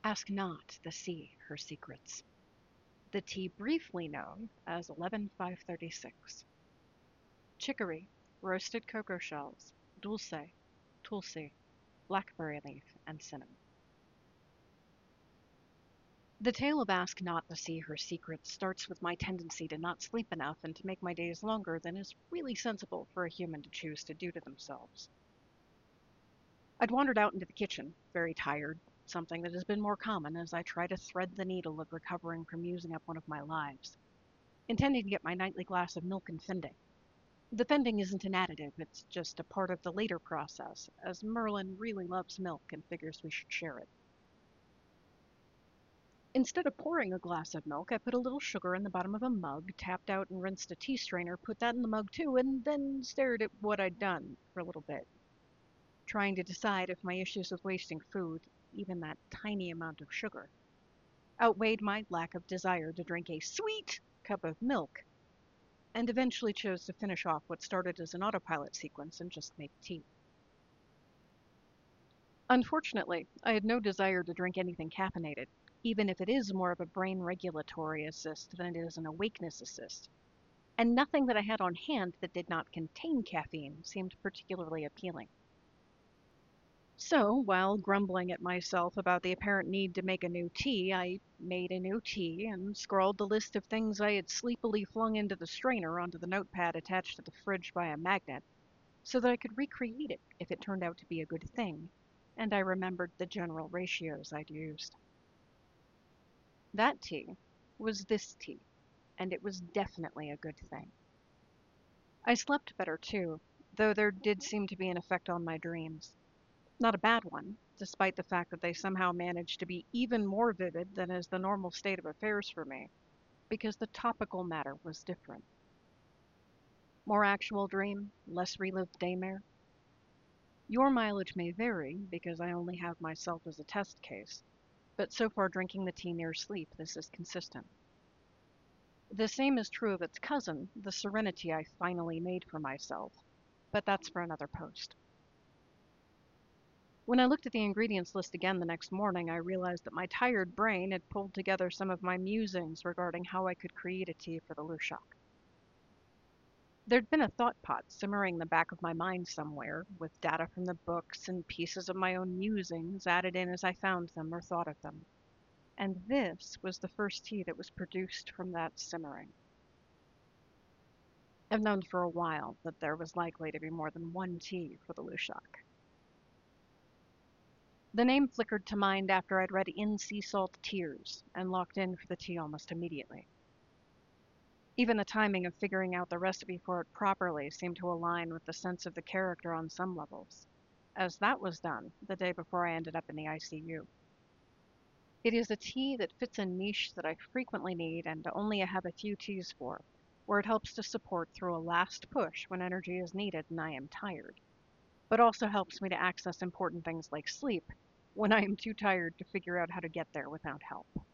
Ask not the sea her secrets. The tea briefly known as 11536. Chicory, roasted cocoa shells, dulce, tulsi, blackberry leaf, and cinnamon. The tale of Ask Not the Sea Her Secrets starts with my tendency to not sleep enough and to make my days longer than is really sensible for a human to choose to do to themselves. I'd wandered out into the kitchen, very tired, something that has been more common as I try to thread the needle of recovering from using up one of my lives, intending to get my nightly glass of milk and fending. The fending isn't an additive, it's just a part of the later process, as Merlin really loves milk and figures we should share it. Instead of pouring a glass of milk, I put a little sugar in the bottom of a mug, tapped out and rinsed a tea strainer, put that in the mug too, and then stared at what I'd done for a little bit, trying to decide if my issues with wasting food, even that tiny amount of sugar, outweighed my lack of desire to drink a sweet cup of milk, and eventually chose to finish off what started as an autopilot sequence and just make tea. Unfortunately, I had no desire to drink anything caffeinated, even if it is more of a brain regulatory assist than it is an awakeness assist, and nothing that I had on hand that did not contain caffeine seemed particularly appealing. So, while grumbling at myself about the apparent need to make a new tea, I made a new tea and scrawled the list of things I had sleepily flung into the strainer onto the notepad attached to the fridge by a magnet, so that I could recreate it if it turned out to be a good thing, and I remembered the general ratios I'd used. That tea was this tea, and it was definitely a good thing. I slept better too, though there did seem to be an effect on my dreams. Not a bad one, despite the fact that they somehow managed to be even more vivid than is the normal state of affairs for me, because the topical matter was different. More actual dream, less relived daymare. Your mileage may vary, because I only have myself as a test case, but so far drinking the tea near sleep, this is consistent. The same is true of its cousin, the serenity I finally made for myself, but that's for another post. When I looked at the ingredients list again the next morning, I realized that my tired brain had pulled together some of my musings regarding how I could create a tea for the Lushak. There'd been a thought pot simmering in the back of my mind somewhere, with data from the books and pieces of my own musings added in as I found them or thought of them. And this was the first tea that was produced from that simmering. I've known for a while that there was likely to be more than one tea for the Lushak. The name flickered to mind after I'd read In Sea Salt Tears and locked in for the tea almost immediately. Even the timing of figuring out the recipe for it properly seemed to align with the sense of the character on some levels, as that was done the day before I ended up in the ICU. It is a tea that fits a niche that I frequently need and only have a few teas for, where it helps to support through a last push when energy is needed and I am tired, but also helps me to access important things like sleep when I am too tired to figure out how to get there without help.